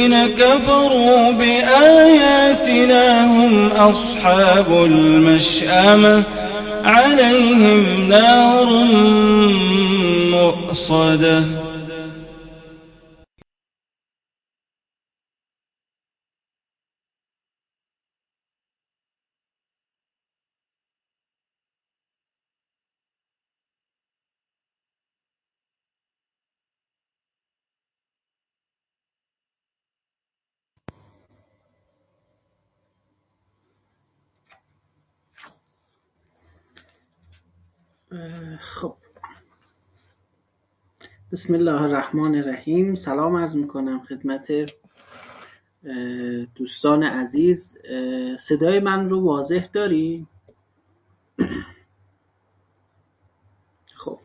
الذين كفروا بآياتنا هم أصحاب المشأمة عليهم نار مؤصدة. خب، بسم الله الرحمن الرحیم. سلام عرض میکنم خدمت دوستان عزیز. صدای من رو واضح داری؟ خب،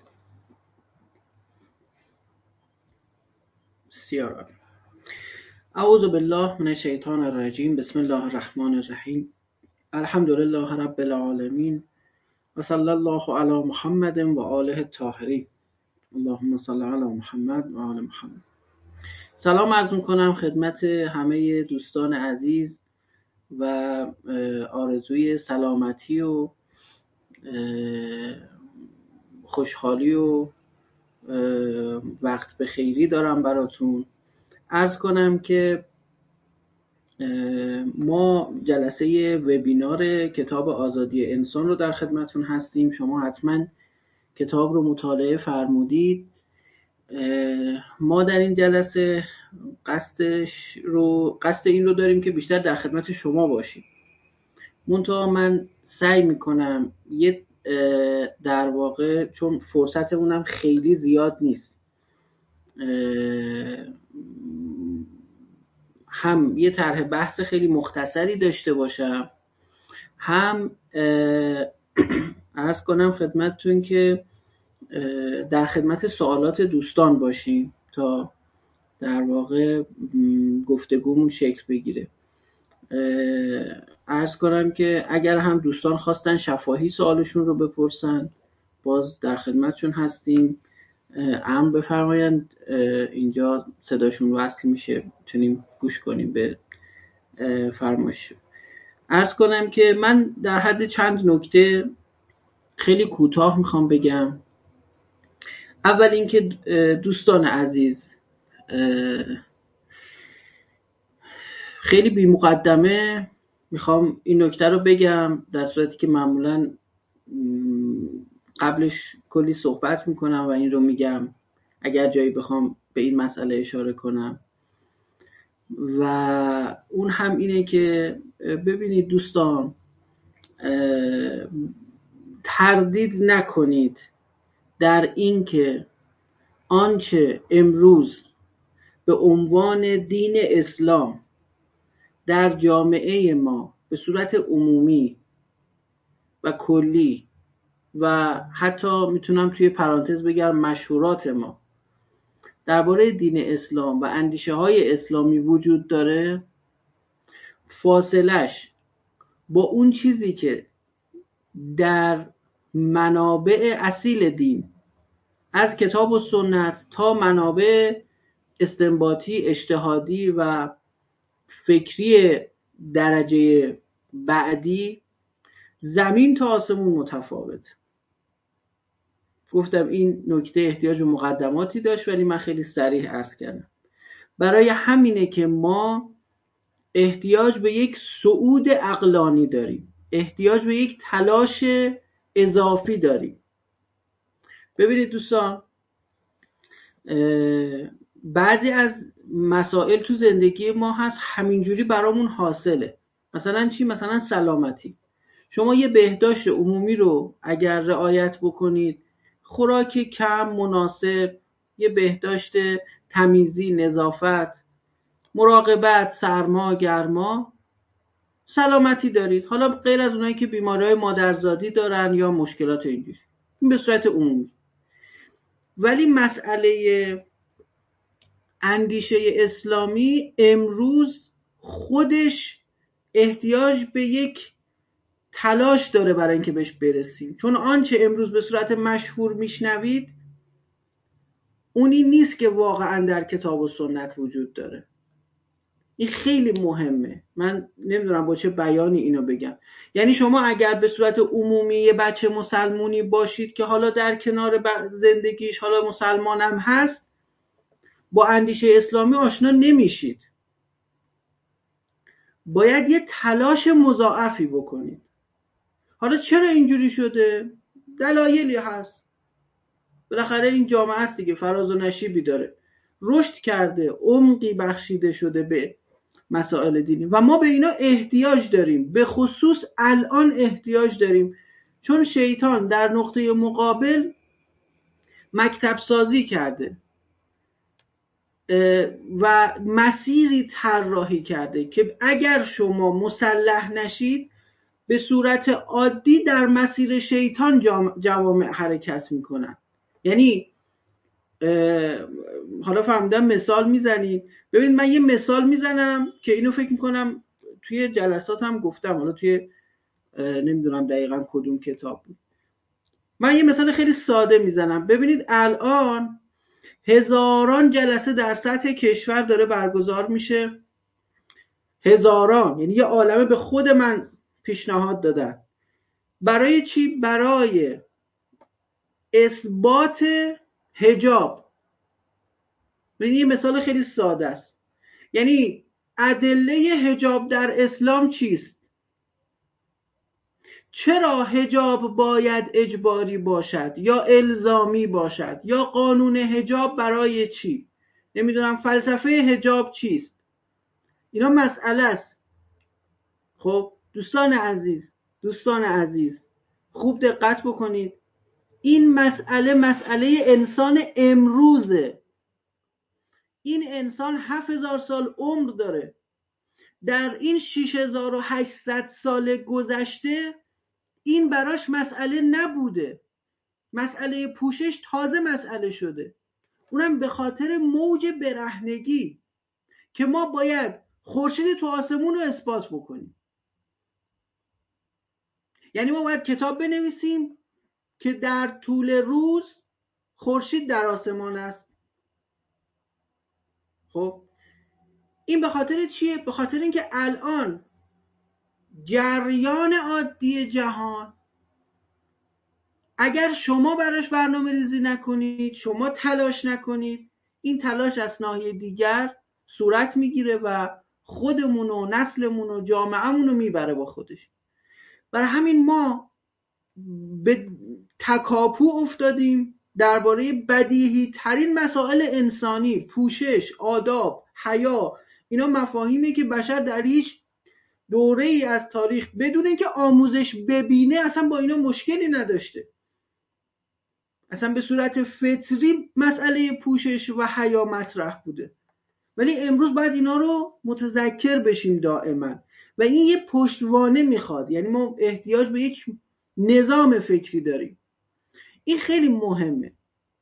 بسیار عالی. اعوذ بالله من الشیطان الرجیم. بسم الله الرحمن الرحیم. الحمد لله رب العالمین و صلی الله علی محمد و آله الطاهرین. اللهم صل علی محمد و آل محمد. سلام عرض میکنم خدمت همه دوستان عزیز و آرزوی سلامتی و خوشحالی و وقت بخیری دارم براتون. عرض کنم که ما جلسه وبینار کتاب آزادی انسان رو در خدمتون هستیم. شما حتما کتاب رو مطالعه فرمودید. ما در این جلسه قصد این رو داریم که بیشتر در خدمت شما باشیم. منتها من سعی میکنم در واقع چون فرصتمونم خیلی زیاد نیست، هم یه طرح بحث خیلی مختصری داشته باشم، هم عرض کنم خدمتتون که در خدمت سوالات دوستان باشیم تا در واقع گفتگومون شکل بگیره. عرض کنم که اگر هم دوستان خواستن شفاهی سوالشون رو بپرسن، باز در خدمتشون هستیم. امر بفرمایند، اینجا صداشون وصل میشه، میتونیم گوش کنیم به فرمایششون. عرض کنم که من در حد چند نکته خیلی کوتاه میخوام بگم. اول اینکه دوستان عزیز، خیلی بی مقدمه میخوام این نکته رو بگم، در صورتی که معمولا قبلش کلی صحبت میکنم و این رو میگم اگر جایی بخوام به این مسئله اشاره کنم. و اون هم اینه که ببینید دوستان، تردید نکنید در این که آنچه امروز به عنوان دین اسلام در جامعه ما به صورت عمومی و کلی و حتی میتونم توی پرانتز بگم مشهورات ما درباره دین اسلام و اندیشه های اسلامی وجود داره، فاصلش با اون چیزی که در منابع اصیل دین از کتاب و سنت تا منابع استنباطی، اجتهادی و فکری درجه بعدی زمین تا آسمون متفاوت. گفتم این نکته احتیاج به مقدماتی داشت، ولی من خیلی صریح عرض کردم. برای همینه که ما احتیاج به یک صعود عقلانی داریم، احتیاج به یک تلاش اضافی داریم. ببینید دوستان، بعضی از مسائل تو زندگی ما هست همینجوری برامون حاصله. مثلا چی؟ مثلا سلامتی. شما یه بهداشت عمومی رو اگر رعایت بکنید، خوراک کم مناسب، یه بهداشت تمیزی، نظافت، مراقبت، سرما، گرما، سلامتی دارید. حالا غیر از اونایی که بیماری‌های مادرزادی دارن یا مشکلات اینجوری، این به صورت عمومی. ولی مسئله اندیشه اسلامی امروز خودش احتیاج به یک تلاش داره برای اینکه بهش برسیم. چون آنچه امروز به صورت مشهور میشنوید اونی نیست که واقعا در کتاب و سنت وجود داره. این خیلی مهمه. من نمیدونم با چه بیانی اینو بگم. یعنی شما اگر به صورت عمومی یه بچه مسلمونی باشید که حالا در کنار زندگیش حالا مسلمانم هست، با اندیشه اسلامی آشنا نمیشید. باید یه تلاش مضاعفی بکنید. حالا چرا اینجوری شده؟ دلایلی هست. بالاخره این جامعه است دیگه، فراز و نشیبی داره، رشد کرده، عمقی بخشیده شده به مسائل دینی و ما به اینا احتیاج داریم. به خصوص الان احتیاج داریم، چون شیطان در نقطه مقابل مکتب سازی کرده و مسیری طراحی کرده که اگر شما مسلح نشید به صورت عادی در مسیر شیطان جوامع حرکت میکنن. یعنی حالا فهمیدم مثال میزنید. ببینید من یه مثال میزنم که اینو فکر میکنم توی جلسات هم گفتم، حالا توی نمیدونم دقیقا کدوم کتاب بود. من یه مثال خیلی ساده میزنم. ببینید الان هزاران جلسه در سطح کشور داره برگزار میشه، هزاران، یعنی یه عالمه به خود من پیشنهاد دادن. برای چی؟ برای اثبات حجاب. یعنی یه مثال خیلی ساده است. یعنی ادله حجاب در اسلام چیست؟ چرا حجاب باید اجباری باشد یا الزامی باشد؟ یا قانون حجاب برای چی؟ نمیدونم فلسفه حجاب چیست؟ اینا مسئله است. خب دوستان عزیز خوب دقت بکنید. این مسئله انسان امروزه. این انسان 7000 سال عمر داره. در این 6800 سال گذشته این براش مسئله نبوده. مسئله پوشش تازه مسئله شده، اونم به خاطر موج برهنگی که ما باید خورشید تو آسمون رو اثبات بکنیم. یعنی ما باید کتاب بنویسیم که در طول روز خورشید در آسمان است. خب این به خاطر چیه؟ به خاطر اینکه الان جریان عادی جهان اگر شما براش برنامه ریزی نکنید، شما تلاش نکنید، این تلاش از ناحیه دیگر صورت میگیره و خودمون و نسلمون و جامعهمون رو میبره با خودش. برای همین ما به تکاپو افتادیم درباره بدیهی ترین مسائل انسانی، پوشش، آداب، حیا. اینا مفاهیمی که بشر در هیچ دوره ای از تاریخ بدون اینکه آموزش ببینه اصلا با اینا مشکلی نداشته. اصلا به صورت فطری مسئله پوشش و حیا مطرح بوده، ولی امروز باید اینا رو متذکر بشیم دائما و این یه پشتوانه میخواد. یعنی ما احتیاج به یک نظام فکری داریم. این خیلی مهمه.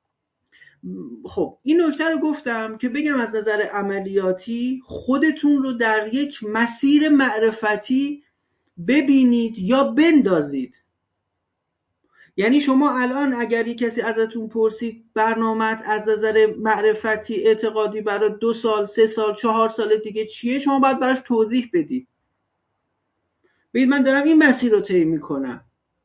خب این نکته رو گفتم که بگم از نظر عملیاتی خودتون رو در یک مسیر معرفتی ببینید یا بندازید. یعنی شما الان اگر یک کسی ازتون پرسید برنامه‌ات از نظر معرفتی اعتقادی برای 2 سال 3 سال 4 سال دیگه چیه، شما باید براش توضیح بدید. ببین من دارم این مسیر رو طی میکنم،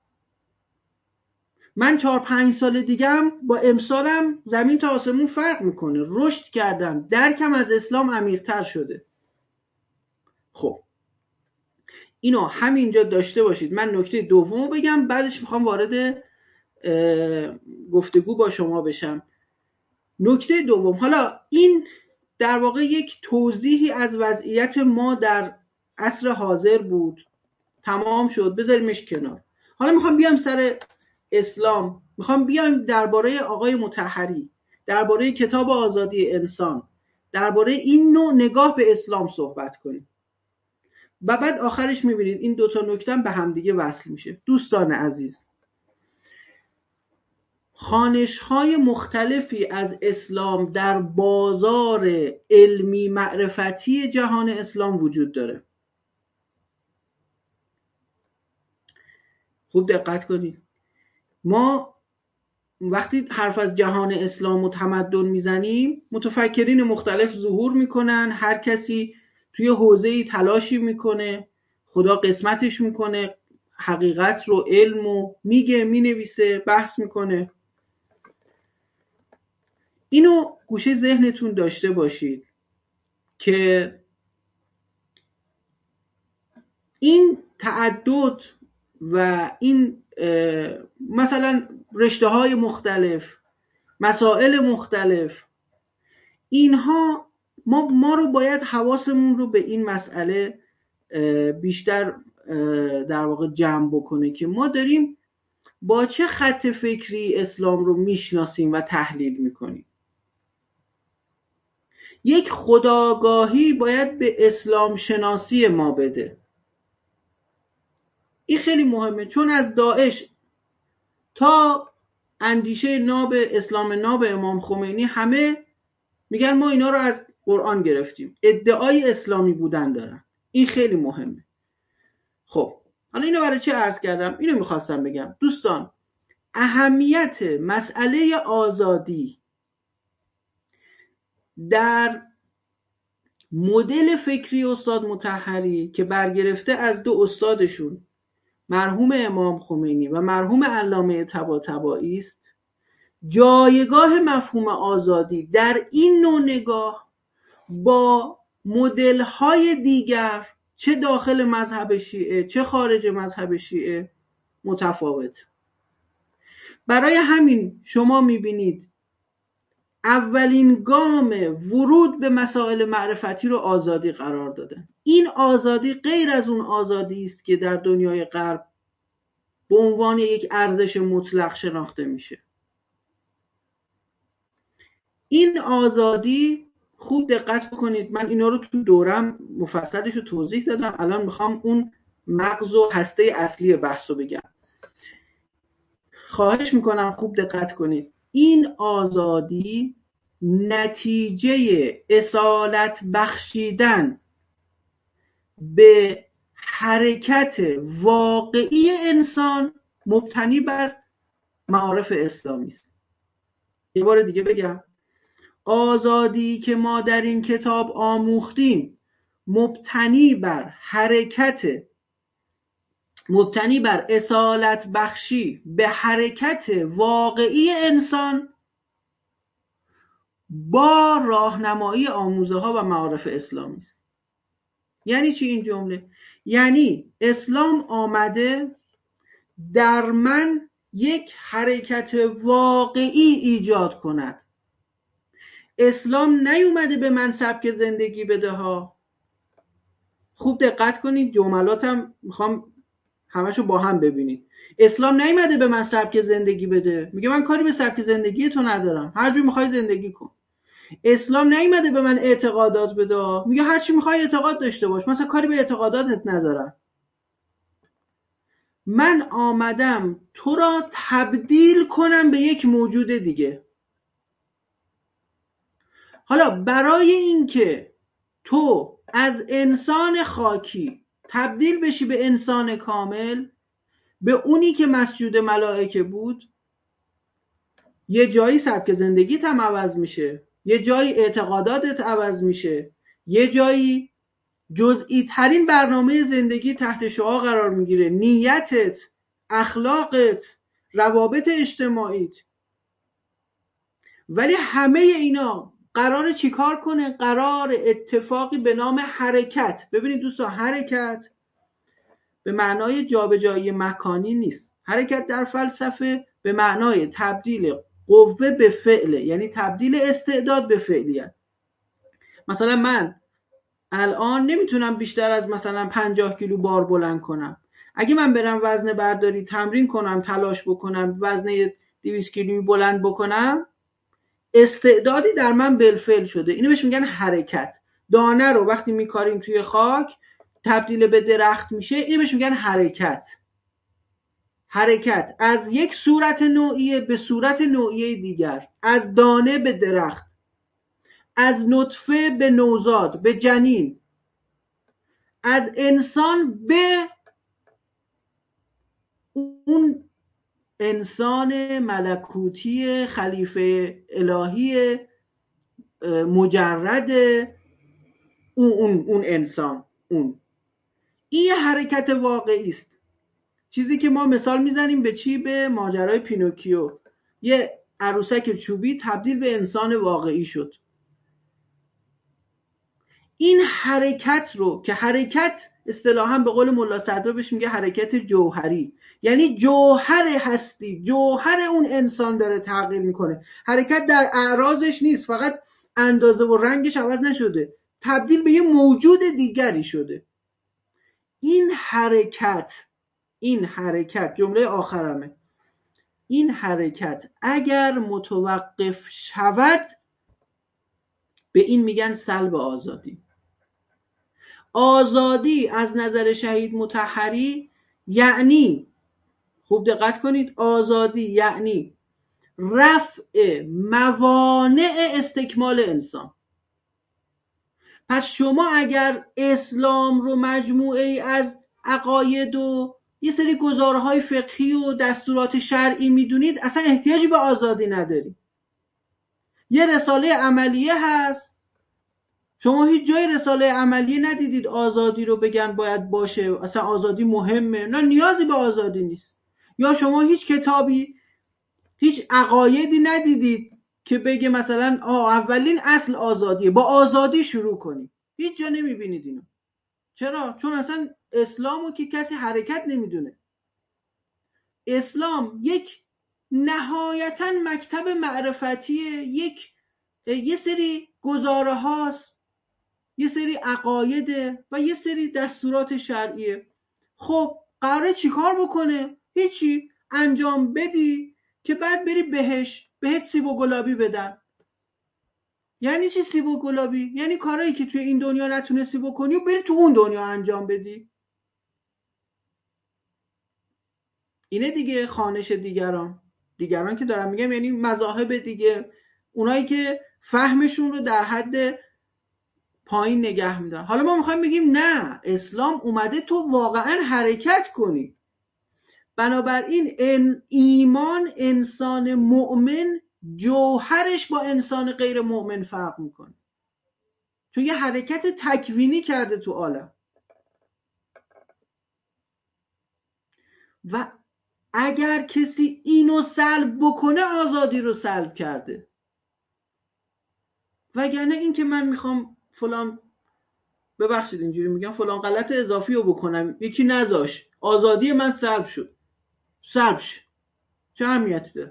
من 4-5 سال دیگم با امسالم زمین تا آسمون فرق میکنه، رشد کردم، درکم از اسلام عمیق‌تر شده. خب اینو همینجا داشته باشید. من نکته دومو بگم، بعدش میخوام وارد گفتگو با شما بشم. نکته دوم، حالا این در واقع یک توضیحی از وضعیت ما در عصر حاضر بود، تمام شد، بذاریمش کنار. حالا میخوام بیام سر اسلام، میخوام بیام درباره آقای مطهری، درباره کتاب آزادی انسان، درباره این نوع نگاه به اسلام صحبت کنیم و بعد آخرش میبینید این 2 تا نکته به همدیگه وصل میشه. دوستان عزیز، خوانش‌های مختلفی از اسلام در بازار علمی معرفتی جهان اسلام وجود داره. خوب دقت کنید. ما وقتی حرف از جهان اسلام و تمدن میزنیم متفکرین مختلف ظهور میکنن، هر کسی توی حوزه‌ای تلاشی میکنه، خدا قسمتش میکنه، حقیقت رو، علم رو میگه، مینویسه، بحث میکنه. اینو گوشه ذهنتون داشته باشید که این تعدد و این مثلا رشته های مختلف، مسائل مختلف، اینها ما رو باید حواسمون رو به این مسئله بیشتر در واقع جمع بکنه که ما داریم با چه خط فکری اسلام رو میشناسیم و تحلیل میکنیم. یک خودآگاهی باید به اسلام شناسی ما بده. این خیلی مهمه، چون از داعش تا اندیشه ناب اسلام ناب امام خمینی همه میگن ما اینا رو از قرآن گرفتیم، ادعای اسلامی بودن دارن. این خیلی مهمه. خب حالا اینو برای چه عرض کردم؟ اینو میخواستم بگم دوستان، اهمیت مسئله آزادی در مدل فکری استاد مطهری که برگرفته از دو استادشون، مرحوم امام خمینی و مرحوم علامه طباطبایی است. جایگاه مفهوم آزادی در این نوع نگاه با مدل‌های دیگر، چه داخل مذهب شیعه چه خارج مذهب شیعه، متفاوت. برای همین شما میبینید اولین گام ورود به مسائل معرفتی رو آزادی قرار دادن. این آزادی غیر از اون آزادی است که در دنیای غرب به عنوان یک ارزش مطلق شناخته میشه. این آزادی، خوب دقت بکنید، من اینا رو تو دورم مفصلش رو توضیح دادم، الان میخوام اون مغز و هسته اصلی بحث رو بگم. خواهش میکنم خوب دقت کنید. این آزادی نتیجه اصالت بخشیدن به حرکت واقعی انسان مبتنی بر معارف اسلامی است. یه بار دیگه بگم، آزادی که ما در این کتاب آموختیم مبتنی بر اصالت بخشی به حرکت واقعی انسان با راهنمایی آموزه ها و معارف اسلامی است. یعنی چی این جمله؟ یعنی اسلام آمده در من یک حرکت واقعی ایجاد کند. اسلام نیومده به من سبک زندگی بده ها. خوب دقت کنید، جملاتم میخوام همشو با هم ببینید. اسلام نیومده به من سبک زندگی بده، میگه من کاری به سبک زندگی تو ندارم، هر جور میخوای زندگی کن. اسلام نیومده به من اعتقادات بده، میگه هر چی میخوای اعتقاد داشته باش، مثلا کاری به اعتقاداتت ندارم. من آمدم تو را تبدیل کنم به یک موجود دیگه. حالا برای اینکه تو از انسان خاکی تبدیل بشی به انسان کامل، به اونی که مسجود ملائکه بود، یه جایی سبک زندگیت هم عوض میشه، یه جایی اعتقاداتت عوض میشه، یه جایی جزئی ترین برنامه زندگی تحت شعاع قرار میگیره، نیتت، اخلاقت، روابط اجتماعیت. ولی همه اینا قراره چی کار کنه؟ قرار اتفاقی به نام حرکت. ببینید دوستان، حرکت به معنای جابجایی مکانی نیست. حرکت در فلسفه به معنای تبدیل قوه به فعله، یعنی تبدیل استعداد به فعلیت. مثلا من الان نمیتونم بیشتر از مثلا 50 کیلو بار بلند کنم. اگه من برم وزنه برداری تمرین کنم، تلاش بکنم، وزنه 200 کیلویی بلند بکنم، استعدادی در من بالفعل شده. اینو بهش میگن حرکت. دانه رو وقتی میکاریم توی خاک تبدیل به درخت میشه، اینو بهش میگن حرکت. حرکت از یک صورت نوعیه به صورت نوعیه دیگر، از دانه به درخت، از نطفه به نوزاد به جنین، از انسان به اون انسان ملکوتی خلیفه الهی مجرد اون انسان، این یه حرکت واقعی است. چیزی که ما مثال میزنیم به چی؟ به ماجرای پینوکیو. یه عروسک چوبی تبدیل به انسان واقعی شد. این حرکت رو که حرکت اصطلاحاً به قول ملا صدرا بهش میگه حرکت جوهری، یعنی جوهر هستی، جوهر اون انسان داره تغییر میکنه. حرکت در اعراضش نیست، فقط اندازه و رنگش عوض نشده، تبدیل به یه موجود دیگری شده. این حرکت جمله آخرمه، این حرکت اگر متوقف شود به این میگن سلب آزادی. آزادی از نظر شهید مطهری یعنی، خوب دقت کنید، آزادی یعنی رفع موانع استکمال انسان. پس شما اگر اسلام رو مجموعه ای از عقاید و یه سری گزارهای فقهی و دستورات شرعی میدونید، اصلا احتیاجی به آزادی ندارید. یه رساله عملیه هست، شما هیچ جای رساله عملیه ندیدید آزادی رو بگن باید باشه، اصلا آزادی مهمه، نه نیازی به آزادی نیست. یا شما هیچ کتابی، هیچ عقایدی ندیدید که بگه مثلا اولین اصل آزادیه، با آزادی شروع کنید. هیچ جا نمیبینید اینو. چرا؟ چون اصلا اسلامو که کسی حرکت نمیدونه. اسلام یک نهایتاً مکتب معرفتیه، یه سری گزاره هاست، یه سری عقایده و یه سری دستورات شرعیه. خب قراره چی کار بکنه؟ هیچی، انجام بدی که بعد بری بهت سیب و گلابی بدن. یعنی چی سیب و گلابی؟ یعنی کارهایی که توی این دنیا نتونستی بکنی و بری تو اون دنیا انجام بدی. اینه دیگه خوانش دیگران که دارم میگم یعنی مذاهب دیگه، اونایی که فهمشون رو در حد پایین نگه میدن. حالا ما میخوایم بگیم نه، اسلام اومده تو واقعا حرکت کنی. بنابراین ایمان، انسان مؤمن جوهرش با انسان غیر مؤمن فرق میکنه، چون یه حرکت تکوینی کرده تو عالم. و اگر کسی اینو سلب بکنه آزادی رو سلب کرده. وگرنه این که من میخوام فلان، ببخشید اینجوری میگم، فلان غلط اضافی رو بکنم، یکی نذاش، آزادی من سلب شد. چه اهمیتی داره؟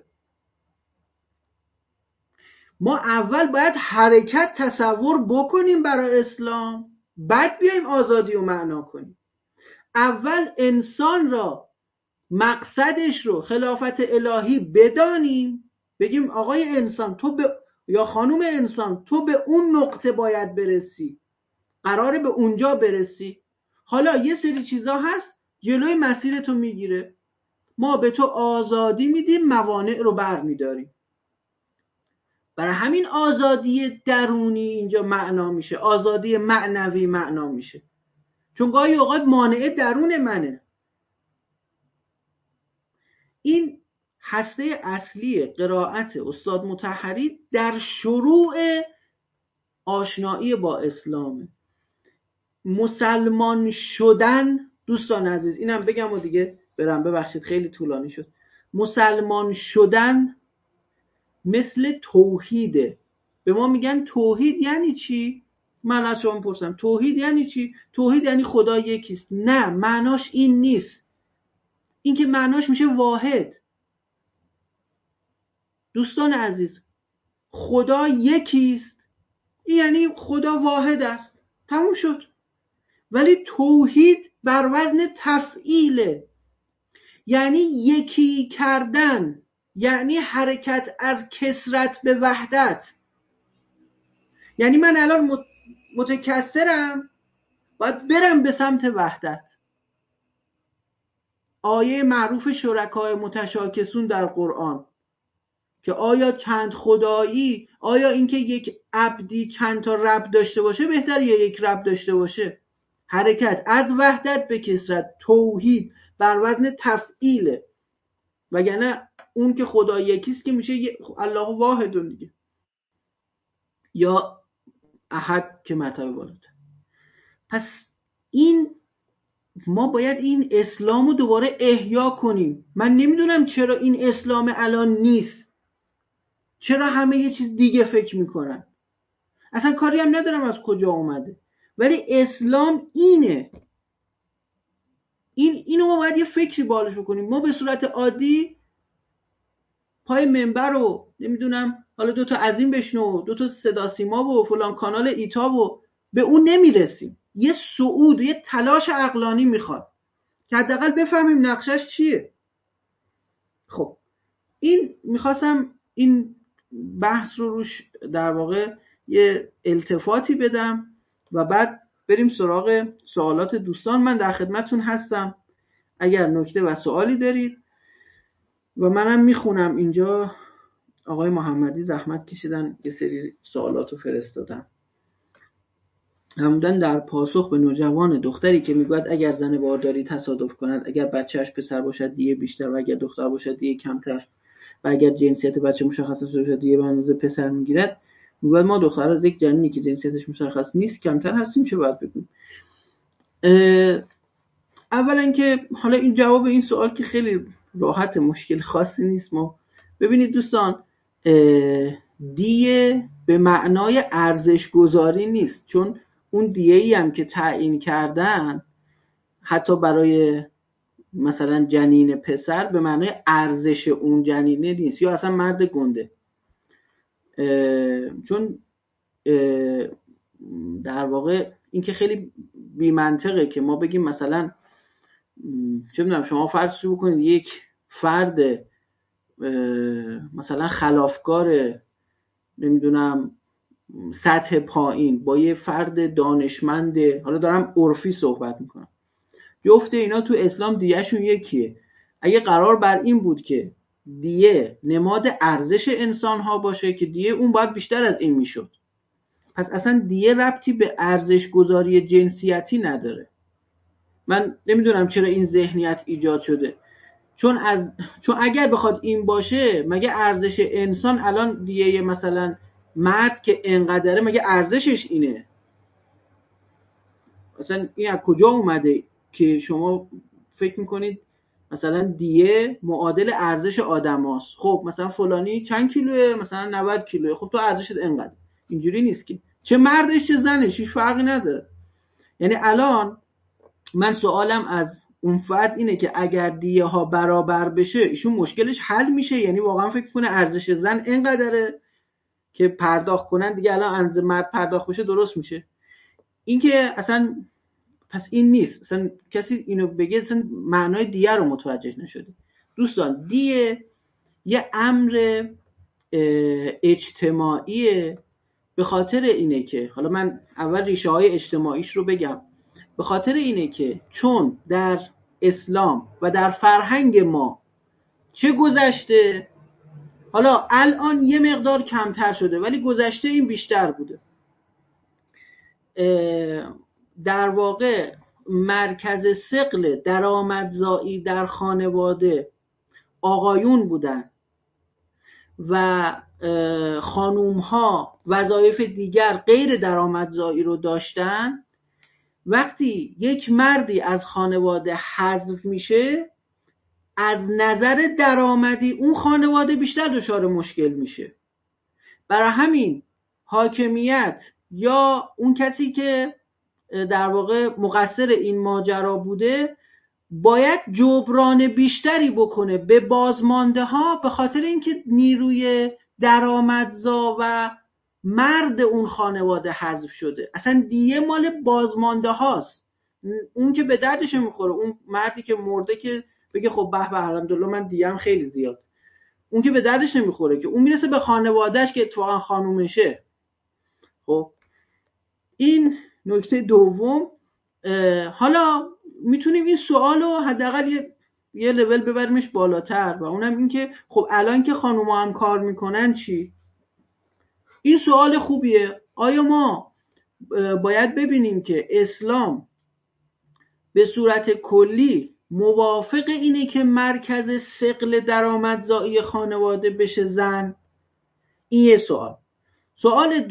ما اول باید حرکت تصور بکنیم برای اسلام، بعد بیایم آزادی رو معنا کنیم. اول انسان را، مقصدش رو خلافت الهی بدانیم، بگیم آقای انسان تو یا خانوم انسان تو به اون نقطه باید برسی، قراره به اونجا برسی. حالا یه سری چیزا هست جلوی مسیرتو میگیره، ما به تو آزادی میدیم، موانع رو بر میداریم. برای همین آزادی درونی اینجا معنا میشه، آزادی معنوی معنا میشه، چون گاهی اوقات مانع درون منه. این هسته اصلی قرائت استاد مطهری در شروع آشنایی با اسلامه. مسلمان شدن، دوستان عزیز اینم بگم و دیگه برم، ببخشید خیلی طولانی شد. مسلمان شدن مثل توحیده. به ما میگن توحید یعنی چی؟ من از شما میپرسم توحید یعنی چی؟ توحید یعنی خدا یکیست. نه، معناش این نیست. این که معناش میشه واحد. دوستان عزیز، خدا یکیست، این یعنی خدا واحد است، تموم شد. ولی توحید بر وزن تفعیله، یعنی یکی کردن، یعنی حرکت از کثرت به وحدت. یعنی من الان متکثرم، باید برم به سمت وحدت. آیه معروف شرکای متشاکسون در قرآن که آیا چند خدایی، آیا اینکه یک عبدی چند تا رب داشته باشه بهتر یا یک رب داشته باشه؟ حرکت از وحدت به کثرت، توحید بر وزن تفعیله. وگرنه اون که خدا یکیست که میشه الله واحد دیگه، یا احد که مرتبه بالاتر. پس ما باید این اسلام رو دوباره احیا کنیم. من نمیدونم چرا این اسلام الان نیست، چرا همه یه چیز دیگه فکر میکنن. اصلا کاری هم ندارم از کجا اومده، ولی اسلام اینه. اینو ما باید یه فکری بالاش بکنیم. ما به صورت عادی پای منبر رو نمیدونم حالا 2 تا از این بشنو، 2 تا صدا سیما و فلان کانال ایتا و به اون نمیرسیم. یه صعود، یه تلاش عقلانی میخواد که حداقل بفهمیم نقشش چیه. خب این میخواستم این بحث رو روش در واقع یه التفاتی بدم و بعد بریم سراغ سوالات دوستان. من در خدمتون هستم اگر نکته و سوالی دارید، و منم میخونم. اینجا آقای محمدی زحمت کشیدن یه سری سوالات رو فرستادن. همدن در پاسخ به نوجوان دختری که میگوید اگر زن بارداری تصادف کند، اگر بچهش پسر باشد دیه بیشتر و اگر دختر باشد دیه کمتر و اگر جنسیت بچه مشخص باشد دیه به اندازه پسر میگیرد، میگوید ما دختر از یک جنینی که جنسیتش مشخص نیست کمتر هستیم، چه باید بکنیم؟ اولا که حالا این جواب این سوال که خیلی راحت، مشکل خاصی نیست. ما ببینید دوستان، دیه به معنای ارزش گذاری نیست، چون اون دیه‌ای هم که تعیین کردن حتی برای مثلا جنین پسر به معنای ارزش اون جنینه نیست، یا اصلا مرد گنده. چون در واقع این که خیلی بی منطقه که ما بگیم مثلا چه میدونم شما فرض بکنید یک فرد مثلا خلافکار نمیدونم سطح پایین با یه فرد دانشمند، حالا دارم عرفی صحبت میکنم، جفت اینا تو اسلام دیهشون یکیه. اگه قرار بر این بود که دیه نماد ارزش انسان ها باشه که دیه اون باید بیشتر از این میشد. پس اصلا دیه ربطی به ارزش گذاری جنسیتی نداره. من نمیدونم چرا این ذهنیت ایجاد شده، چون اگر بخواد این باشه، مگه ارزش انسان الان دیه مثلا مرد که انقدره مگه ارزشش اینه؟ اصلا این از کجا اومده که شما فکر میکنید مثلا دیه معادل ارزش آدم هاست؟ خب مثلا فلانی چند کیلوه؟ مثلا 90 کیلوه. خب تو ارزشت انقدر. اینجوری نیست که چه مردش چه زنش هیچ فرقی نداره. یعنی الان من سوالم از اون فرد اینه که اگر دیه ها برابر بشه ایشون مشکلش حل میشه؟ یعنی واقعا فکر کنه ارزش زن اینقدره که پرداخت کنن دیگه الان اندازه مرد پرداخت بشه درست میشه؟ این که اصلا پس این نیست. اصلا کسی اینو بگه اصلا معنای دیه رو متوجه نشده. دوستان دیه یه امر اجتماعیه، به خاطر اینه که حالا من اول ریشه های اجتماعیش رو بگم. به خاطر اینه که چون در اسلام و در فرهنگ ما چه گذشته، حالا الان یه مقدار کمتر شده ولی گذشته این بیشتر بوده، در واقع مرکز ثقل درآمدزایی در خانواده آقایون بودن و خانوم‌ها وظایف دیگر غیر درآمدزایی رو داشتن. وقتی یک مردی از خانواده حذف میشه، از نظر درآمدی اون خانواده بیشتر دچار مشکل میشه. برای همین حاکمیت یا اون کسی که در واقع مقصر این ماجرا بوده باید جبران بیشتری بکنه به بازمانده ها، به خاطر اینکه نیروی درآمدزا و مرد اون خانواده حذف شده. اصلا دیه مال بازمانده هاست. اون که به دردش میخوره، اون مردی که مرده که بگه خب به به الحمدلله من دیه‌ام خیلی زیاد، اون که به دردش نمیخوره، که اون میرسه به خانوادهش که اتفاقا خانومشه. خب این نکته دوم. حالا میتونیم این سوالو حداقل یه لول ببریمش بالاتر، و اونم این که خب الان که خانوما هم کار میکنن چی؟ این سوال خوبیه. آیا ما باید ببینیم که اسلام به صورت کلی موافق اینه که مرکز ثقل درآمدزایی خانواده بشه زن؟ این یه سوال. سوال دو،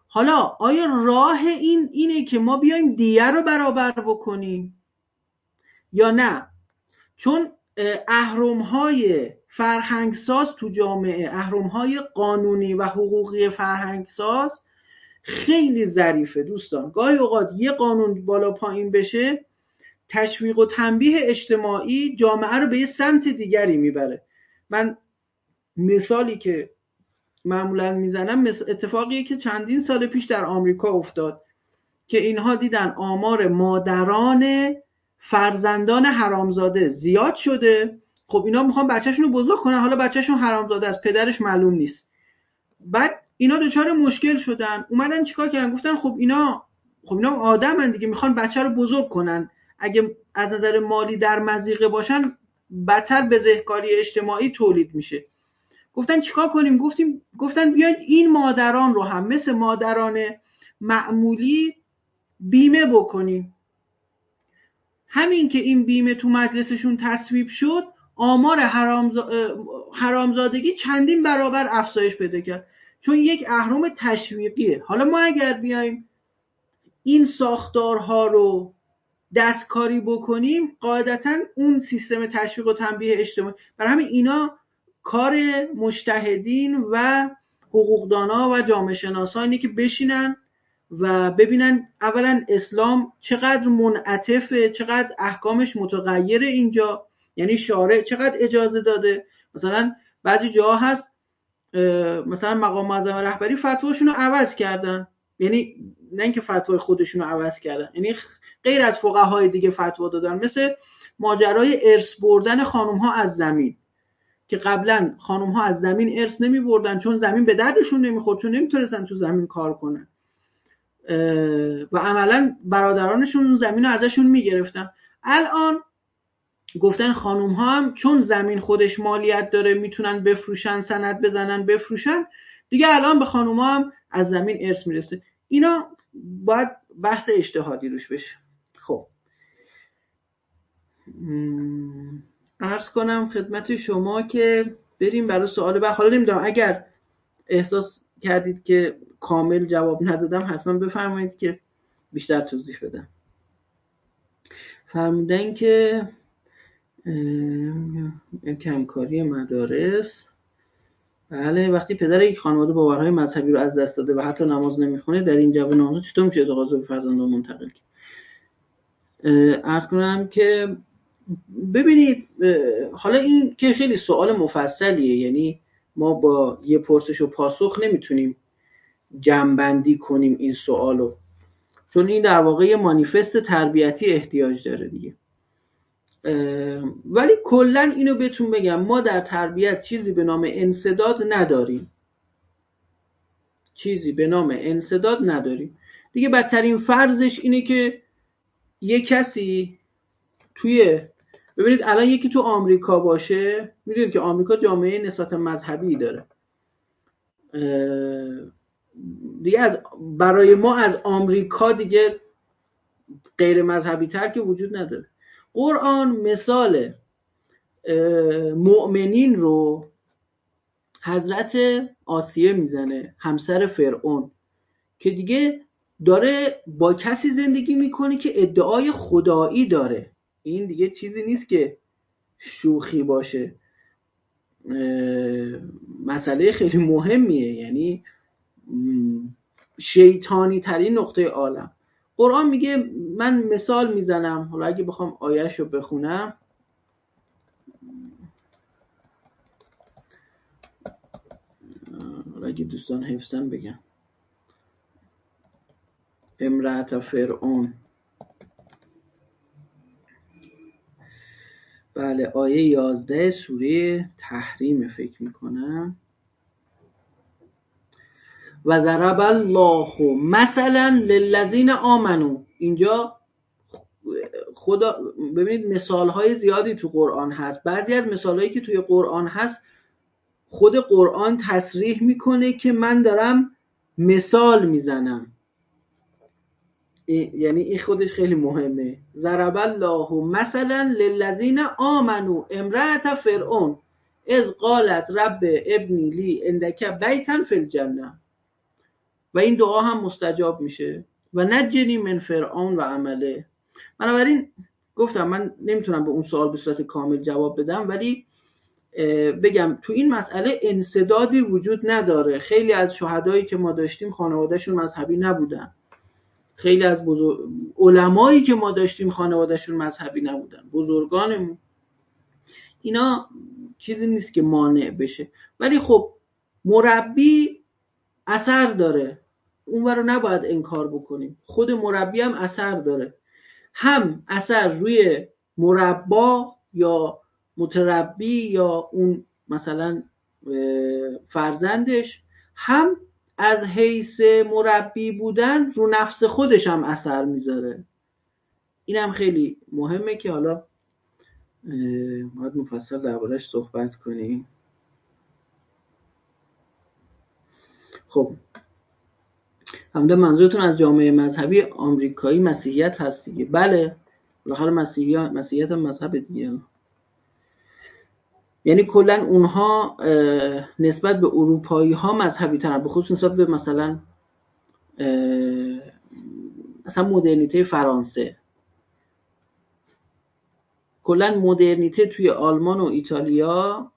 حالا آیا راه اینه که ما بیایم دیه رو برابر بکنیم یا نه؟ چون اهرم‌های فرهنگساز تو جامعه، اهرم‌های قانونی و حقوقی فرهنگساز خیلی ظریفه دوستان. گاهی اوقات یه قانون بالا پایین بشه، تشویق و تنبیه اجتماعی جامعه رو به یه سمت دیگری میبره. من مثالی که معمولا میزنم اتفاقیه که چندین سال پیش در آمریکا افتاد که اینها دیدن آمار مادران فرزندان حرامزاده زیاد شده. خب اینا میخوان بچه‌شون رو بزرگ کنن، حالا بچه‌شون حرامزاده است، پدرش معلوم نیست. بعد اینا دچار مشکل شدن، اومدن چیکار کردن؟ گفتن خب اینا آدمن دیگه، میخوان بچه رو بزرگ کنن، اگه از نظر مالی در مضیقه باشن بدتر بزهکاری اجتماعی تولید میشه. گفتن چیکار کنیم؟ گفتن بیاید این مادران رو هم مثل مادران معمولی بیمه بکنیم. همین که این بیمه تو مجلسشون تصویب شد، آمار حرامزادگی چندین برابر افزایش پیدا کرد، چون یک اهرم تشویقیه. حالا ما اگر بیایم این ساختارها رو دستکاری بکنیم، قاعدتاً اون سیستم تشویق و تنبیه اجتماعی، برای همین اینا کار مجتهدین و حقوقدانا و جامعه شناسانی که بشینن و ببینن اولا اسلام چقدر منعطفه، چقدر احکامش متغیره اینجا، یعنی شارع چقدر اجازه داده. مثلا بعضی جاها هست مثلا مقام معظم رهبری فتواشون رو عوض کردن، یعنی نه اینکه فتوای خودشون رو عوض کردن، یعنی غیر از فقهای دیگه فتوا دادن، مثل ماجرای ارث بردن خانم ها از زمین که قبلا خانم ها از زمین ارث نمی بردن چون زمین به دردشون نمیخورد، چون نمیتونستن تو زمین کار کنن و عملا برادرانشون اون زمین رو ازشون میگرفتن. الان گفتن خانوم ها هم چون زمین خودش مالیت داره میتونن بفروشن، سند بزنن بفروشن دیگه، الان به خانوم ها هم از زمین ارث میرسه. اینا باید بحث اجتهادی روش بشه. خب عرض کنم خدمت شما که بریم برای سوال بعد. حالا نمیدونم اگر احساس کردید که کامل جواب ندادم حتما بفرمایید که بیشتر توضیح بدم. فرمودن که کمکاری مدارس، بله، وقتی پدر یک خانواده باورهای مذهبی رو از دست داده و حتی نماز نمیخونه، در این جو نامزد چطور میشه اعتقاد به فرزندان منتقل کرد؟ عرض کنم که ببینید، حالا این که خیلی سوال مفصلیه، یعنی ما با یه پرسش و پاسخ نمیتونیم جمع‌بندی کنیم این سوالو، چون این در واقع یه مانیفست تربیتی احتیاج داره دیگه. ولی کلا اینو بهتون بگم، ما در تربیت چیزی به نام انسداد نداریم، چیزی به نام انسداد نداریم دیگه. بدترین فرضش اینه که یه کسی ببینید الان یکی تو آمریکا باشه، میدونید که آمریکا جامعه نسبتا مذهبی داره دیگه، برای ما از آمریکا دیگه غیر مذهبی تر که وجود نداره. قرآن مثال مؤمنین رو حضرت آسیه میزنه، همسر فرعون، که دیگه داره با کسی زندگی میکنه که ادعای خدایی داره. این دیگه چیزی نیست که شوخی باشه، مسئله خیلی مهمیه، یعنی شیطانی ترین نقطه عالم. قرآن میگه، من مثال میزنم، حالا اگه بخوام آیه‌شو بخونم، حالا اگه دوستان حفظن بگم، امرأت فرعون، بله، آیه 11 سوره تحریم فکر میکنم. و ضرب الله مثلا للذین آمنوا، اینجا خدا ببینید مثالهای زیادی تو قرآن هست. بعضی از مثالهایی که توی قرآن هست خود قرآن تصریح میکنه که من دارم مثال میزنم، یعنی این خودش خیلی مهمه. ضرب الله مثلا للذین آمنوا امرأة فرعون اذ قالت رب ابنی لی عندک بیتا فی الجنه و این دعا هم مستجاب میشه. و نجنی من فرعون و عمله. بنابراین گفتم من نمیتونم به اون سوال به صورت کامل جواب بدم، ولی بگم تو این مسئله انسدادی وجود نداره. خیلی از شهدایی که ما داشتیم خانوادهشون مذهبی نبودن، خیلی از علمایی که ما داشتیم خانوادهشون مذهبی نبودن، بزرگانمون. اینا چیزی نیست که مانع بشه. ولی خب مربی اثر داره، اون رو نباید انکار بکنیم. خود مربی هم اثر داره، هم اثر روی مربا یا متربی یا اون مثلا فرزندش، هم از حیث مربی بودن رو نفس خودش هم اثر میذاره. این هم خیلی مهمه که حالا باید مفصل دربارش صحبت کنیم. خب همده منظورتون از جامعه مذهبی آمریکایی مسیحیت هست دیگه؟ بله، بالاخره مسیحیت هم مذهب دیگه. یعنی کلا اونها نسبت به اروپایی ها مذهبی ترن، به خصوص نسبت به مثلا مدرنیته فرانسه. کلا مدرنیته توی آلمان و ایتالیا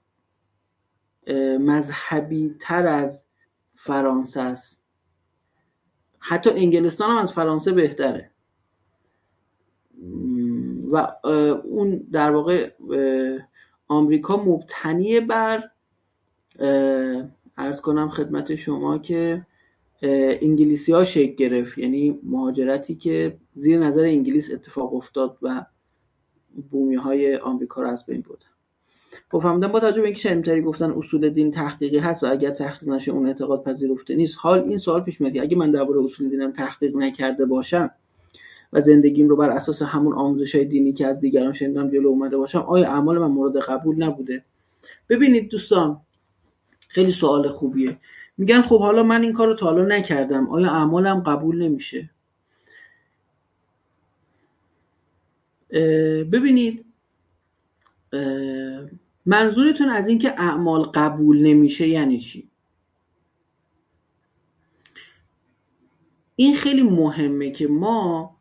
مذهبی تر از فرانسه است. حتی انگلستان هم از فرانسه بهتره. و اون در واقع آمریکا مبتنی بر عرض کنم خدمت شما که انگلیسی ها شکل گرفت، یعنی مهاجرتی که زیر نظر انگلیس اتفاق افتاد و بومی های آمریکا رو از بین بردن. خب فهمیدم با توجه به اینکه شریمتری گفتن اصول دین تحقیقی هست و اگر تحقیق نشه اون اعتقاد پذیرفته نیست، حال این سوال پیش میاد اگه من درباره اصول دینم تحقیق نکرده باشم و زندگیم رو بر اساس همون آموزش‌های دینی که از دیگران شنیدم جلو اومده باشم، آیا اعمال من مورد قبول نبوده؟ ببینید دوستان، خیلی سوال خوبیه. میگن خب حالا من این کارو تا حالا نکردم، آیا اعمالم قبول نمیشه؟ ببینید، منظورتون از این که اعمال قبول نمیشه یعنی چی؟ این خیلی مهمه که ما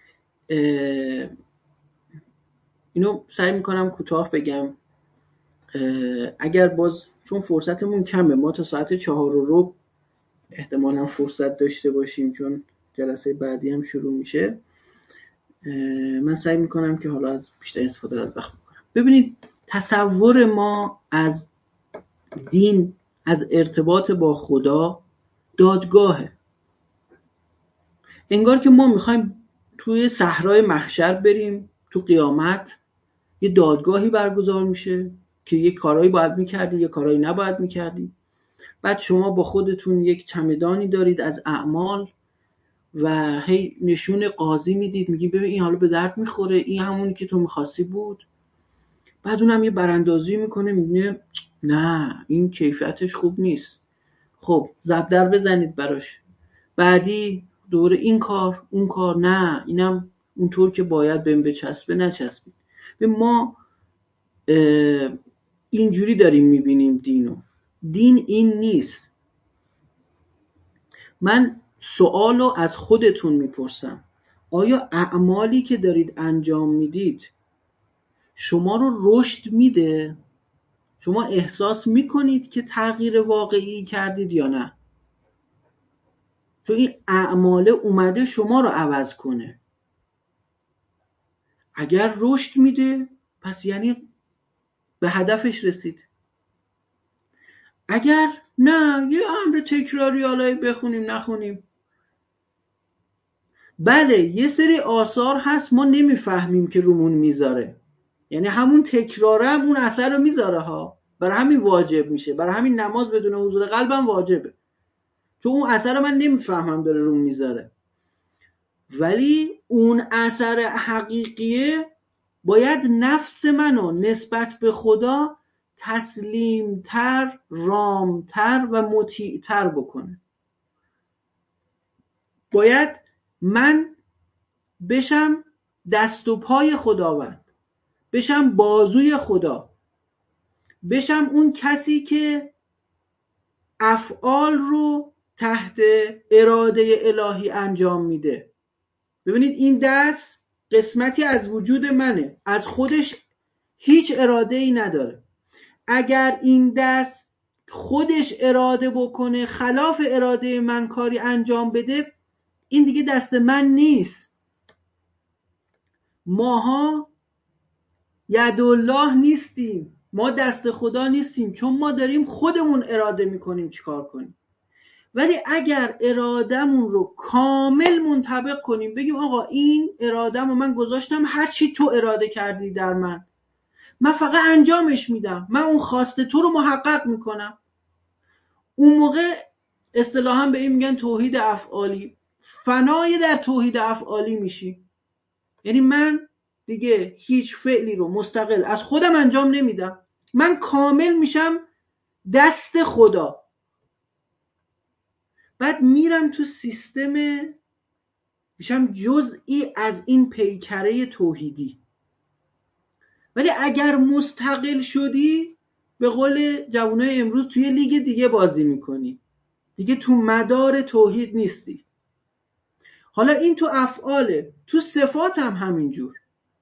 اینو سعی میکنم کوتاه بگم. اگر باز چون فرصتمون کمه، ما تا ساعت 4:15 احتمالاً فرصت داشته باشیم چون جلسه بعدی هم شروع میشه. من سعی میکنم که حالا از بیشتر استفاده از وقت بکنم. ببینید، تصور ما از دین، از ارتباط با خدا دادگاهه. انگار که ما میخوایم توی صحرای محشر بریم، تو قیامت یه دادگاهی برگزار میشه که یه کارهایی باید میکردی، یه کارهایی نباید میکردی. بعد شما با خودتون یک چمدانی دارید از اعمال و هی نشون قاضی میدید، میگی ببین این حالا به درد میخوره، این همونی که تو میخواستی بود. بعد اونم یه براندازی میکنه، میگه نه این کیفیتش خوب نیست. خب زبدر بزنید براش. بعدی دوره این کار اون کار، نه اینم اونطور که باید بهم بچسبه نچسبید. به ما اینجوری داریم میبینیم دینو. دین این نیست. من سوالو از خودتون میپرسم، آیا اعمالی که دارید انجام میدید شما رو رشد میده؟ شما احساس میکنید که تغییر واقعی کردید یا نه؟ چون این اعمال اومده شما رو عوض کنه. اگر رشد میده پس یعنی به هدفش رسید. اگر نه، یه امر تکراری حالا بخونیم نخونیم. بله یه سری آثار هست ما نمیفهمیم که رومون میذاره، یعنی همون تکراره هم اون اثر رو میذاره ها، برای همین واجب میشه. برای همین نماز بدون حضور قلبم واجبه، چون اون اثر رو من نمیفهمم داره روم میذاره. ولی اون اثر حقیقیه باید نفس منو نسبت به خدا تسلیمتر، رامتر و مطیعتر بکنه. باید من بشم دست و پای خداوند، بشم بازوی خدا، بشم اون کسی که افعال رو تحت اراده الهی انجام میده. ببینید این دست قسمتی از وجود منه، از خودش هیچ اراده ای نداره. اگر این دست خودش اراده بکنه خلاف اراده من کاری انجام بده، این دیگه دست من نیست. ماها یدالله نیستیم، ما دست خدا نیستیم، چون ما داریم خودمون اراده میکنیم چیکار کنیم. ولی اگر ارادهمون رو کامل منطبق کنیم، بگیم آقا این ارادهمو من گذاشتم، هر چی تو اراده کردی در من فقط انجامش میدم، من اون خواست تو رو محقق میکنم، اون موقع اصطلاحاً به این میگن توحید افعالی. فنای در توحید افعالی میشی، یعنی من دیگه هیچ فعلی رو مستقل از خودم انجام نمیدم، من کامل میشم دست خدا. بعد میرم تو سیستم، میشم جزئی از این پیکره توحیدی. ولی اگر مستقل شدی، به قول جوانای امروز، توی لیگ دیگه بازی میکنی، دیگه تو مدار توحید نیستی. حالا این تو افعاله، تو صفات هم همینجور.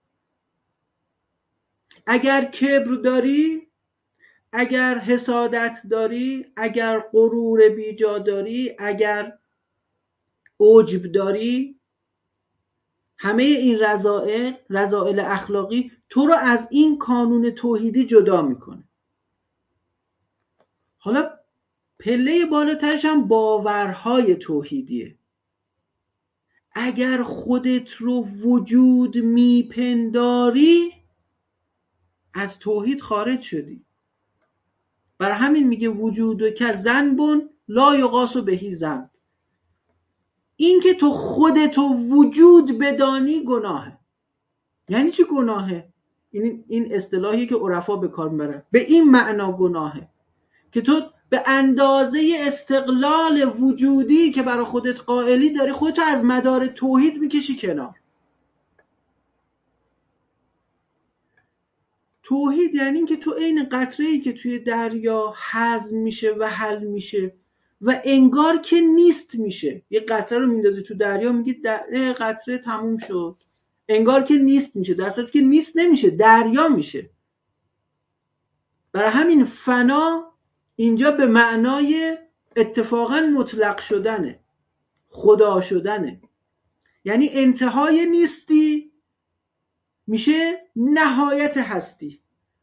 اگر کبر داری، اگر حسادت داری، اگر غرور بیجا داری، اگر عجب داری، همه این رذائل اخلاقی تو رو از این کانون توحیدی جدا میکنه. حالا پله بالاترش هم باورهای توحیدیه. اگر خودت رو وجود میپنداری، از توحید خارج شدی. برای همین میگه وجودو که ذنبون لا یقاس بهی ذنب. این که تو خودتو وجود بدانی گناهه. یعنی چی گناهه؟ این اصطلاحی که عرفا به کار میبرن. به این معنا گناهه که تو به اندازه استقلال وجودی که برای خودت قائلی داری خودتو از مدار توحید میکشی کنار. توحید یعنی این که تو عین قطره‌ای که توی دریا هضم میشه و حل میشه و انگار که نیست میشه. یه قطره رو میندازی تو دریا، میگی قطره تموم شد، انگار که نیست میشه، در صورتی که نیست نمیشه، دریا میشه. برای همین فنا اینجا به معنای اتفاقا مطلق شدنه، خدا شدنه. یعنی انتهای نیستی میشه نهایت هستی.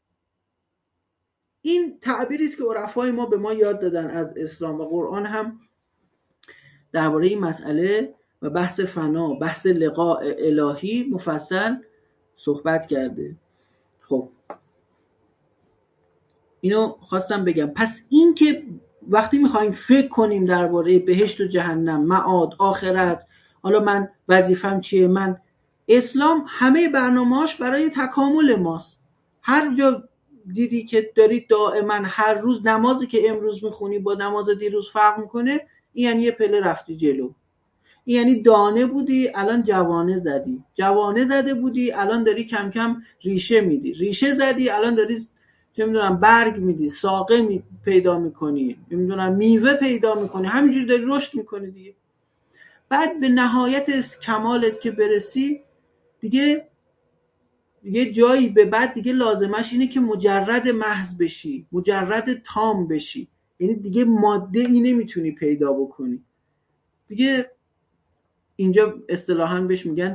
این تعبیری است که عرفای ما به ما یاد دادن از اسلام، و قرآن هم درباره این مسئله و بحث فنا، بحث لقاء الهی مفصل صحبت کرده. خب اینو خواستم بگم. پس این که وقتی میخوایم فکر کنیم درباره بهشت و جهنم، معاد، آخرت، حالا من وظیفم چیه، من اسلام همه برنامه‌اش برای تکامل ماست. هر جا دیدی که داری دائما هر روز نمازی که امروز میخونی با نماز دیروز فرق میکنه، این یعنی یه پله رفتی جلو. این یعنی دانه بودی الان جوانه زدی، جوانه زده بودی الان داری کم کم ریشه میدی، ریشه زدی الان داری چه میدونم برگ میدی، ساقه پیدا میکنی، نمیدونم میوه پیدا میکنی، همینجوری داری رشد میکنی دیگه. بعد به نهایت کمالت که برسی دیگه یه جایی به بعد دیگه لازمش اینه که مجرد محض بشی، مجرد تام بشی. یعنی دیگه ماده ای نمیتونی پیدا بکنی دیگه. اینجا اصطلاحاً بهش میگن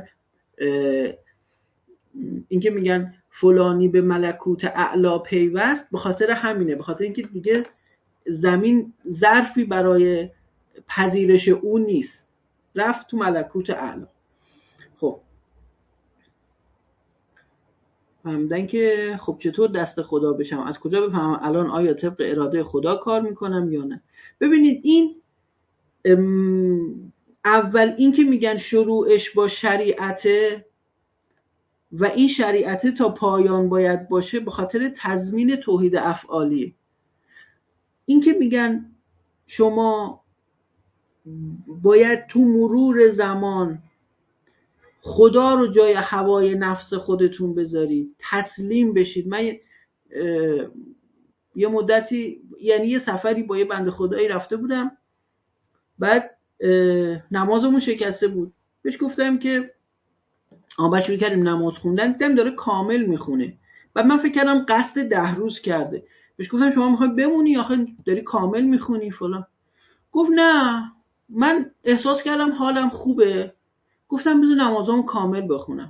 اینکه میگن فلانی به ملکوت اعلا پیوست، به خاطر همینه، به خاطر اینکه دیگه زمین ظرفی برای پذیرش اون نیست، رفت تو ملکوت اعلا. خب فهمیدن که خب چطور دست خدا بشم، از کجا بفهمم الان آیا طبق اراده خدا کار میکنم یا نه. ببینید این اول این که میگن شروعش با شریعته و این شریعته تا پایان باید باشه، به خاطر تضمین توحید افعالی. این که میگن شما باید تو مرور زمان خدا رو جای هوای نفس خودتون بذارید، تسلیم بشید. من یه مدتی، یعنی یه سفری با یه بنده خدایی رفته بودم، بعد نمازمون شکسته بود. بهش گفتم که بعد شروع کردیم نماز خوندن، دیدم داره کامل میخونه. بعد من فکر کردم قصد 10 روز کرده. بهش گفتم شما میخوای بمونی آخه داری کامل میخونی فلان؟ گفت نه من احساس کردم حالم خوبه، گفتم بذار نمازامو کامل بخونم.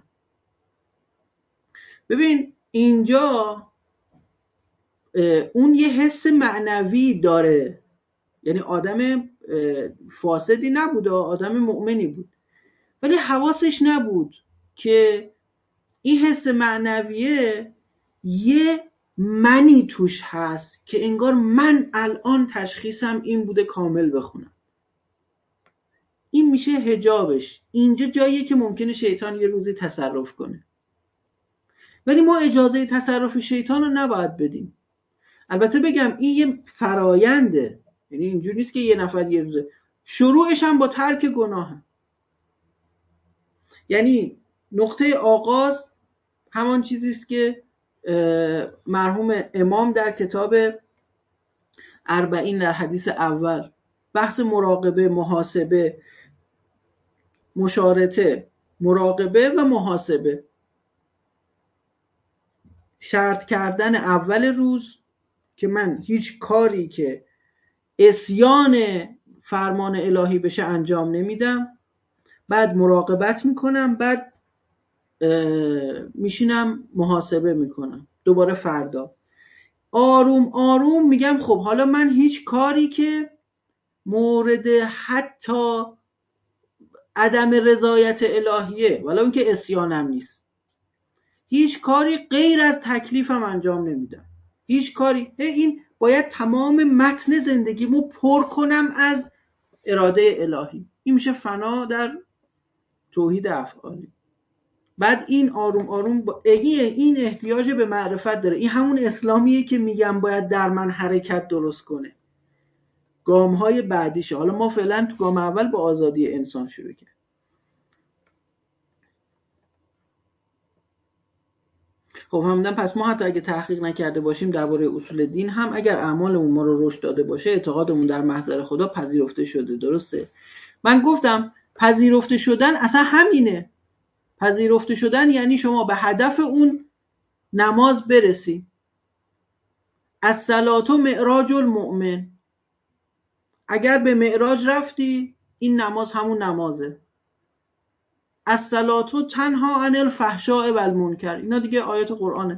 ببین اینجا اون یه حس معنوی داره، یعنی آدم فاسدی نبود، آدم مؤمنی بود، ولی حواسش نبود که این حس معنویه یه منی توش هست که انگار من الان تشخیصم این بوده کامل بخونم. این میشه حجابش. اینجا جاییه که ممکنه شیطان یه روزی تصرف کنه، ولی ما اجازه تصرف شیطان رو نباید بدیم. البته بگم این یه فراینده، یعنی اینجوری نیست که یه نفر یه روزه. شروعش هم با ترک گناهه. یعنی نقطه آغاز همان چیزی است که مرحوم امام در کتاب 40 در حدیث اول بحث مراقبه، محاسبه، مشارطه، مراقبه و محاسبه، شرط کردن اول روز که من هیچ کاری که عصیان فرمان الهی بشه انجام نمیدم، بعد مراقبت میکنم، بعد میشینم محاسبه میکنم دوباره فردا. آروم آروم میگم خب حالا من هیچ کاری که مورد حتی عدم رضایت الهیه ولو اینکه عصیانم نیست، هیچ کاری غیر از تکلیفم انجام نمیدم، هیچ کاری. این باید تمام متن زندگیمو پر کنم از اراده الهی. این میشه فنا در توحید افعالی. بعد این آروم آروم این احتیاج به معرفت داره. این همون اسلامیه که میگم باید در من حرکت درست کنه. گام‌های بعدیشه. حالا ما فعلا تو گام اول با آزادی انسان شروع کردیم. خب همین پس ما حتی اگه تحقیق نکرده باشیم درباره اصول دین هم، اگر اعمالمون ما رو رشد داده باشه، اعتقادمون در محضر خدا پذیرفته شده. درسته؟ من گفتم پذیرفته شدن اصلا همینه. پذیرفته شدن یعنی شما به هدف اون نماز برسی. الصلاة معراج المؤمن. اگر به معراج رفتی این نماز همون نمازه. الصلاة تنها عن الفحشاء و المنکر. اینا دیگه آیات قرآنه.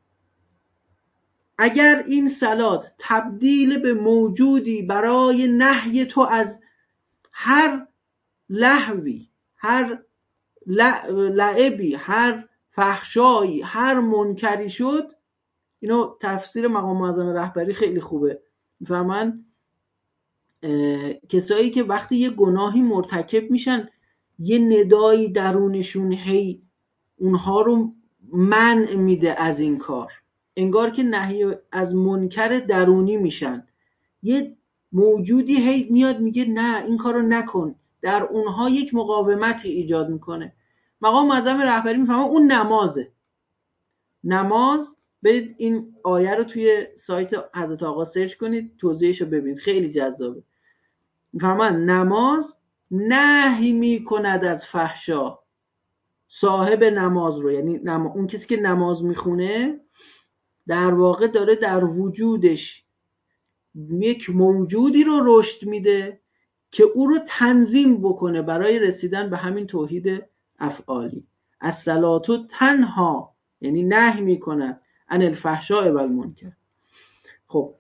اگر این صلات تبدیل به موجودی برای نهی تو از هر لهوی، هر لعبی، هر فحشایی، هر منکری شد، اینو تفسیر مقام معظم رهبری خیلی خوبه. میفرمایند کسایی که وقتی یه گناهی مرتکب میشن یه ندایی درونشون هی اونها رو منع میده از این کار، انگار که نهی از منکر درونی میشن. یه موجودی هی میاد میگه نه این کارو نکن، در اونها یک مقاومتی ایجاد میکنه. مقام معظم رهبری میفهمه اون نمازه. نماز، برید این آیه رو توی سایت حضرت آقا سرچ کنید، توضیحش رو ببینید، خیلی جذابه. میفرمان نماز نهی میکند از فحشا. صاحب نماز رو، یعنی اون کسی که نماز میخونه در واقع داره در وجودش یک موجودی رو رشد میده که او رو تنظیم بکنه برای رسیدن به همین توحید افعالی. الصلاة تنها یعنی نهی میکند عن الفحشاء و المنکر. خب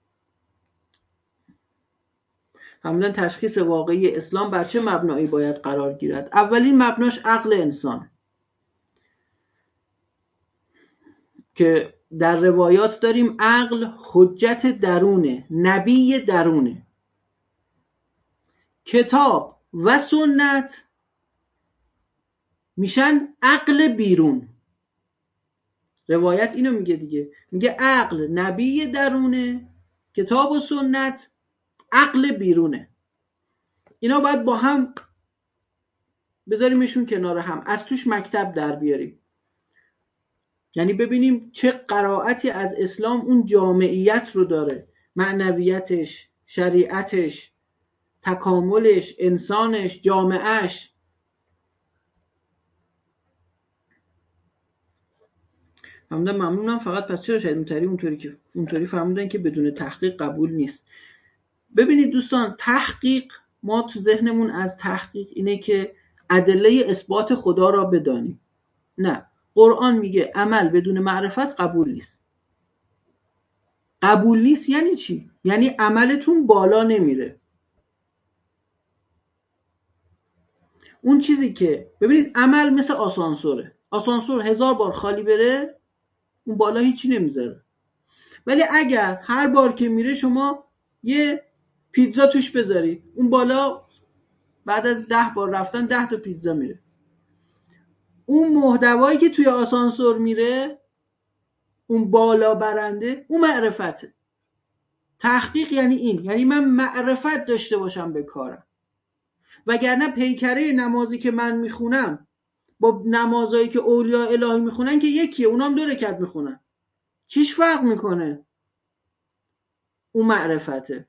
همون تشخیص واقعی اسلام بر چه مبنایی باید قرار گیرد؟ اولین مبناش عقل انسان که در روایات داریم عقل حجت درونه، نبی درونه. کتاب و سنت میشن عقل بیرون. روایت اینو میگه دیگه، میگه عقل نبی درونه، کتاب و سنت عقل بیرونه. اینا باید با هم بذاریمشون کنار هم، از توش مکتب در بیاریم. یعنی ببینیم چه قرائتی از اسلام اون جامعیت رو داره، معنویتش، شریعتش، تکاملش، انسانش، جامعهش. ممنونم. فقط پس چرا شاید اونطوری فرمودن که بدون تحقیق قبول نیست. ببینید دوستان، تحقیق، ما تو ذهنمون از تحقیق اینه که ادله اثبات خدا را بدانیم. نه، قرآن میگه عمل بدون معرفت قبول نیست. قبول نیست یعنی چی؟ یعنی عملتون بالا نمیره. اون چیزی که ببینید، عمل مثل آسانسوره. آسانسور 1000 بار خالی بره اون بالا هیچی نمیذاره، ولی اگر هر بار که میره شما یه پیتزا توش بذارید، اون بالا بعد از 10 بار رفتن 10 تا پیتزا میره. اون محتوایی که توی آسانسور میره، اون بالا برنده، اون معرفته. تحقیق یعنی این، یعنی من معرفت داشته باشم به کارم، وگرنه پیکره نمازی که من میخونم با نمازایی که اولیاء الهی میخونن که یکیه، اونام 2 رکعت میخونن، چیش فرق میکنه؟ اون معرفته.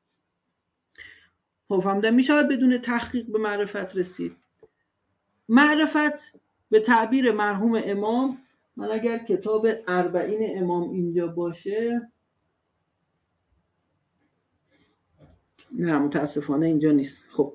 خب فهمیدم میشود بدون تحقیق به معرفت رسید. معرفت به تعبیر مرحوم امام، من اگر کتاب 40 امام اینجا باشه، نه متاسفانه اینجا نیست. خب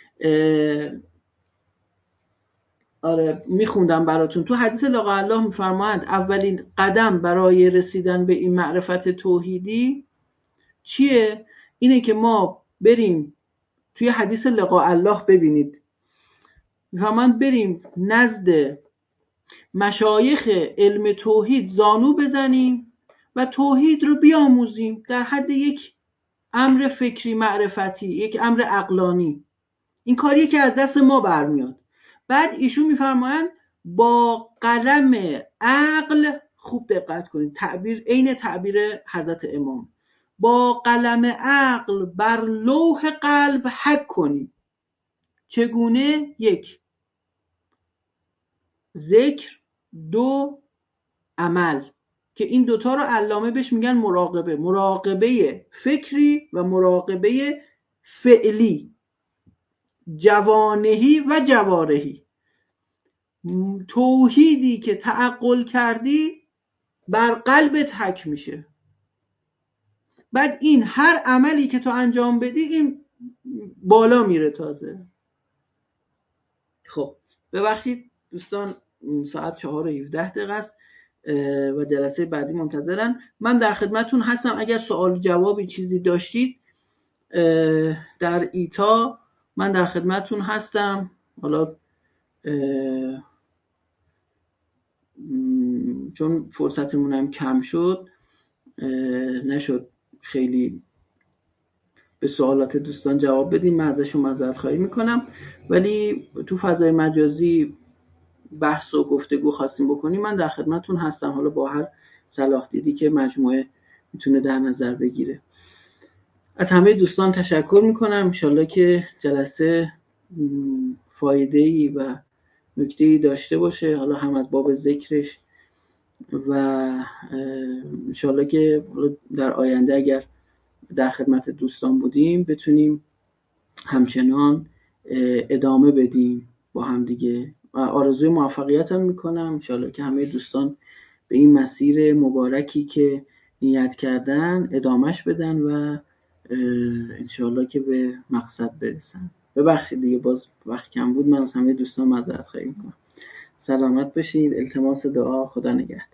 آره میخوندم براتون. تو حدیث لاقاءالله میفرمایند اولین قدم برای رسیدن به این معرفت توحیدی چیه؟ اینه که ما بریم توی حدیث لاقاءالله، ببینید میفرمایند بریم نزد مشایخ علم توحید زانو بزنیم و توحید رو بیاموزیم در حد یک امر فکری معرفتی، یک امر عقلانی. این کاریه که از دست ما برمیاد. بعد ایشون میفرمایند با قلم عقل، خوب دقت کنید، تعبیر عین تعبیر حضرت امام، با قلم عقل بر لوح قلب حک کنید. چگونه؟ 1 ذکر، 2 عمل، که این دوتا رو علامه بهش میگن مراقبه. مراقبه فکری و مراقبه فعلی، جوانهی و جوارحی. توحیدی که تعقل کردی بر قلبت حک میشه. بعد این هر عملی که تو انجام بدی این بالا میره تازه. خب ببخشید دوستان، ساعت 4:17 است و جلسه بعدی منتظرن. من در خدمتون هستم. اگر سوال جوابی چیزی داشتید در ایتا من در خدمتون هستم. حالا چون فرصتمون هم کم شد نشد خیلی به سوالات دوستان جواب بدیم، من ازشون معذرت خواهی میکنم، ولی تو فضای مجازی بحث و گفتگو خواستیم بکنیم من در خدمتون هستم، حالا با هر صلاح دیدی که مجموعه میتونه در نظر بگیره. از همه دوستان تشکر میکنم. انشالله که جلسه فایده‌ای و نکته‌ای داشته باشه، حالا هم از باب ذکرش و انشالله که در آینده اگر در خدمت دوستان بودیم بتونیم همچنان ادامه بدیم با هم دیگه و آرزوی موفقیت هم میکنم. انشالله که همه دوستان به این مسیر مبارکی که نیت کردن ادامهش بدن و انشالله که به مقصد برسن. ببخشید دیگه باز وقت کم بود، من از همه دوستان معذرت خواهی میکنم. سلامت باشید. التماس دعا. خدا نگهدار.